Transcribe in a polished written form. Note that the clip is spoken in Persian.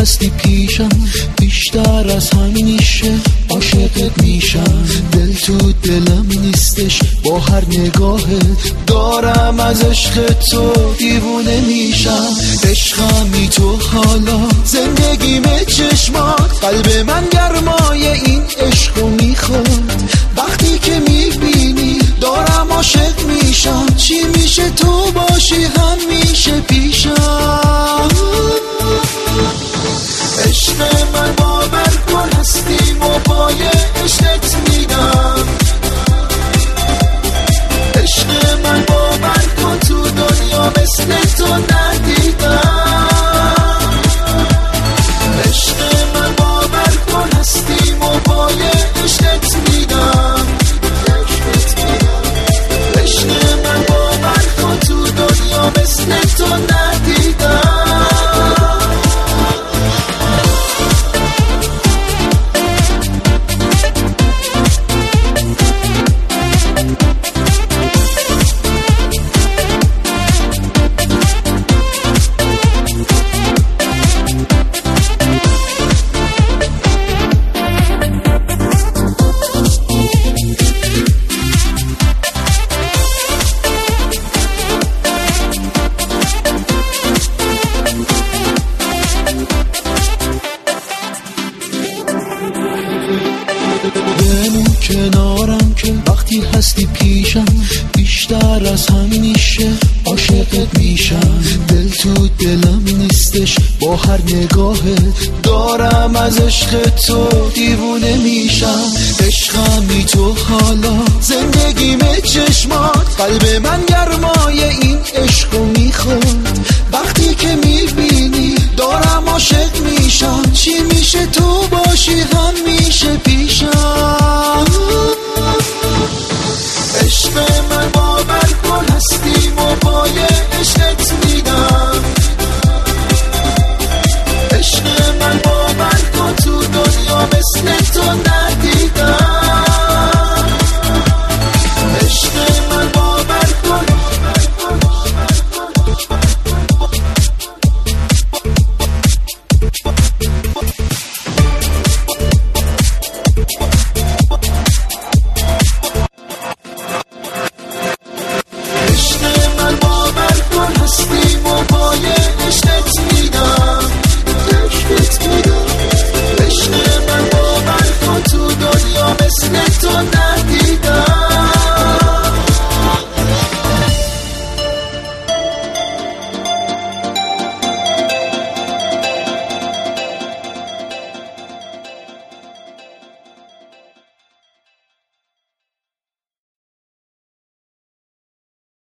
هستی پیشم بیشتر از همیشه عاشقت میشم. دل تو دلم نیستش با هر نگاهت دارم از عشق تو دیوونه میشم. عشقمی تو حالا زندگیمه چشمات، قلب من گرمای این عشقو میخواد. وقتی که میبینی دارم عاشق میشم، چی میشه تو باشی همیشه پیشم. عشق من باور کن هستیم و پای عشقت میدم. عشق من باور کن تو دنیا مثل تو ندیدم. عشق من باور کن هستیم و پای عشقت میدم. عشق من باور کن تو دنیا مثل تو ندیدم. بمون کنارم که وقتی هستی پیشم بیشتر از همیشه عاشقت میشم. دل تو دلم نیستش با هر نگاهت دارم از عشق تو دیوونه میشم. عشقمی تو حالا زندگیمه چشمات، قلب من گرمای این عشقو میخواد. وقتی که میبینی دارم عاشق میشم، چی میشه تو باشی همیشه پیشم.